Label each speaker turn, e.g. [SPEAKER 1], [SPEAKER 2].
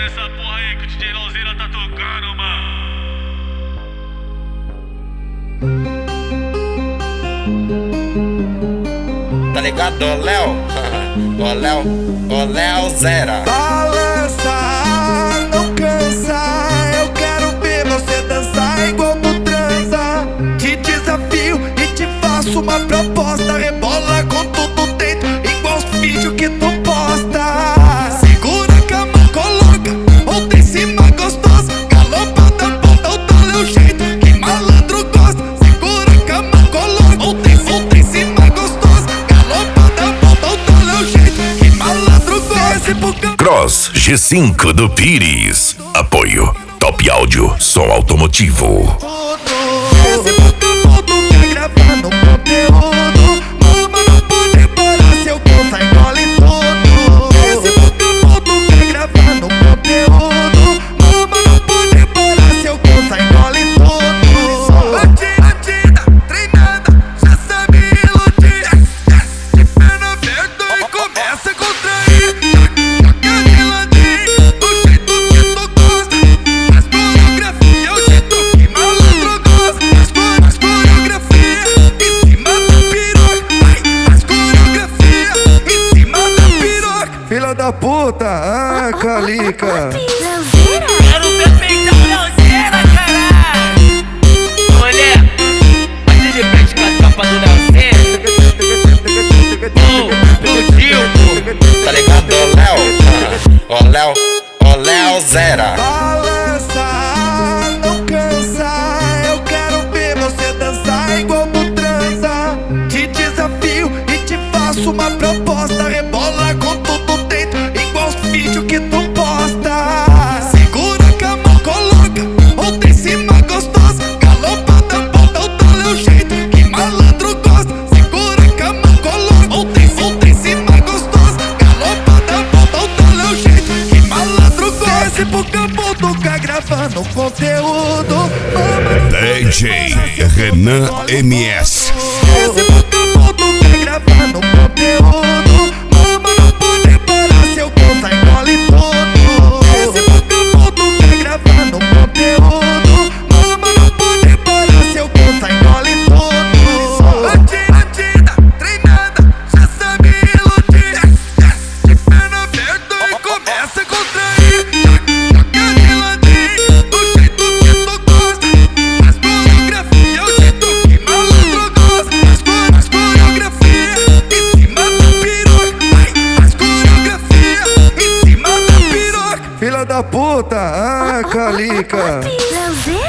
[SPEAKER 1] essa porra aí que o DJ Lauzeira tá tocando, mano.
[SPEAKER 2] Tá ligado, ô Léo? Ô Léo Zera.
[SPEAKER 3] Balança, não cansa. Eu quero ver você dançar igual tu transa. Te desafio e te faço uma proposta. Rebola com tudo dentro, igual os vídeos que tu posta. Segura com a mão, coloca outra em cima gostosa. Galopa da ponta, o tal é o jeito que malandro gosta. Segura com a mão, coloca outra em cima gostosa. Galopa da ponta, o tal é o jeito que malandro gosta.
[SPEAKER 4] Cross G5 do Pires. Apoio Top Áudio, som automotivo.
[SPEAKER 3] Esse vagabundo quer gravar no conteúdo. Mama não pode parar, seu bolsa engole tudo. Esse vagabundo quer gravar no conteúdo. Mama não pode parar, seu bolsa engole tudo. Bandida, treinada, já sabe iludir. De perna aberta e começa a contrair. Joga de ladinho, do jeito que tu gosta. Faz coreografia, o jeito que malandro gosta. Faz coreografia em cima da piroca. Faz coreografia em cima da piroca. Filha da puta, calica.
[SPEAKER 5] Quero ver peitão Lauzeira, caralho. Mulher, bate de frente com a tropa do Lauzeira. Do Dilco.
[SPEAKER 2] Tá ligado, ô Léo Zera.
[SPEAKER 3] Balança, não cansa. Eu quero ver você dançar igual tu transa. Te desafio e te faço uma proposta. Rebola com tudo dentro, igual os vídeos que tu posta. Segura com a mão, coloca outra em cima gostosa. Galopa da ponta, o tal é o jeito que malandro gosta. Segura com a mão, coloca outra em cima gostosa. Galopa da ponta, o tal é o jeito que malandro gosta. Esse vagabundo quer gravar no conteúdo.
[SPEAKER 4] DJ Renan MS.
[SPEAKER 3] Esse vagabundo quer gravar no conteúdo. Mama não pode parar, seu bolsa engole tudo. Esse vagabundo quer gravar no conteúdo. Mama não pode parar, seu bolsa engole tudo. Bandida, treinada, já sabe iludir. De perna aberta e começa a contrair. Joga de ladinho, do jeito que tu gosta. Faz coreografia, o jeito que malandro gosta. Faz coreografia em cima da piroca. Faz coreografia em cima da piroca. Filha da puta, calica.
[SPEAKER 6] Lauzeira.